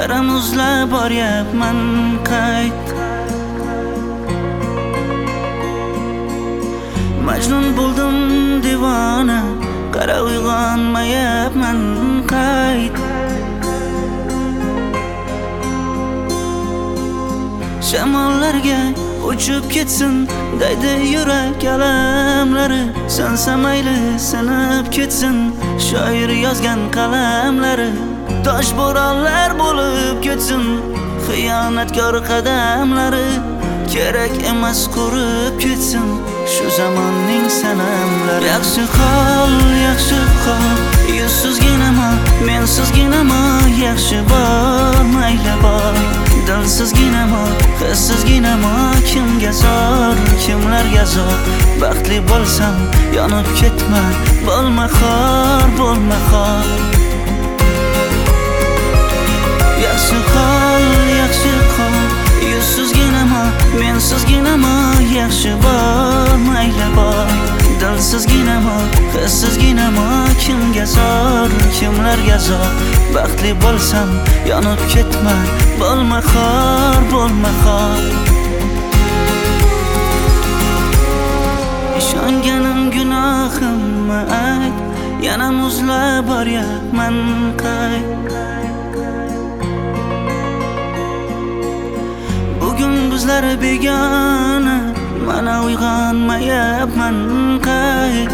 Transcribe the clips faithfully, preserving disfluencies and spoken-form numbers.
qara muzlab boryapman qayt. Majnun bo'ldim divona, qara uyg'onmayapman qayt. Shamollarga uchib ketsin daydi yurak alamlari, sansa mayli sinib ketsin shoir yozgan qalamlari. Tosh bo'ronlar bo'lib ketsin xiyonatkor qadamlari, kerak emas qurib ketsin shu zamonning sanamlari. Yaxshi qol, yaxshi qol, yuzsizginama, mensizginama, yaxshi bor, mayli bor. Dilsizginama, hissizginama, kimga zor, kimlarga zor. Baxtli bo'lsam yonib ketma, bo'lma xor, bo'lma xor. Yaxshi qol, yaxshi qol, yuzsizginama, mensizginama, yaxshi bor, mayli bor. Dilsizginama, hissizginama, kimga zor, kimlarga zor. Baxtli bo'lsam yonib ketma, bo'lma xor, bo'lma xor. Ishonganim gunohimmi ayt, yana muzlab boryapman qayt. Bugun bizlar begona, mana uyg'onmayapman qayt.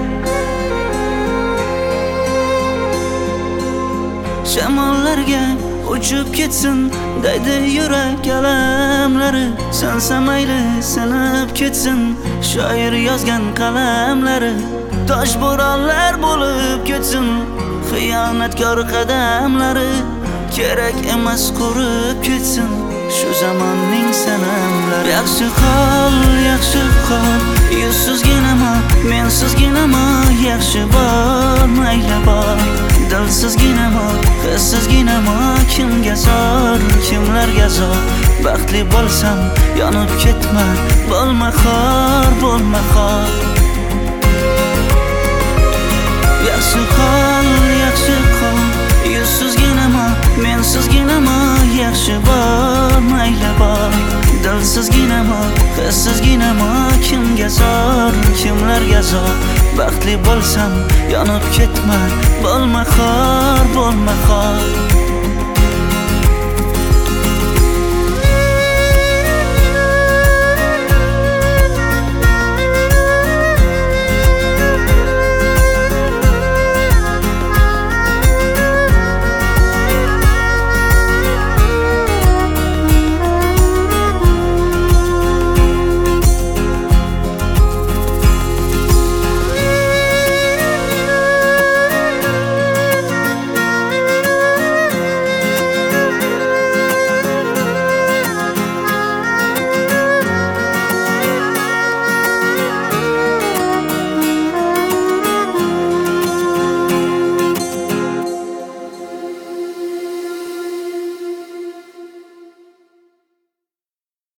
Shamollarga uchib ketsin daydi yurak alamlari, sansa mayli sinib ketsin shoir yozgan qalamlari. Tosh bo'ronlar bo'lib ketsin xiyonatkor qadamlari, kerak emas qurib ketsin shu zamonning sanamlari. Yaxshi qol, yaxshi qol, yuzsizginama, mensizginama, yaxshi bor, mayli bor. Dilsizginama, hissizginama, kimga zor, kimlarga zor. Baxtli bo'lsam yonib ketma, bo'lma xor, bo'lma xor. Yaxshi qol, yaxshi qol, yuzsizginama, mensizginama, yaxshi bor, mayli bor. Dilsizginama, hissizginama, kimga zor, kimlarga zor. Baxtli bo'lsam yonib ketma, bo'lma xor, bo'lma xor.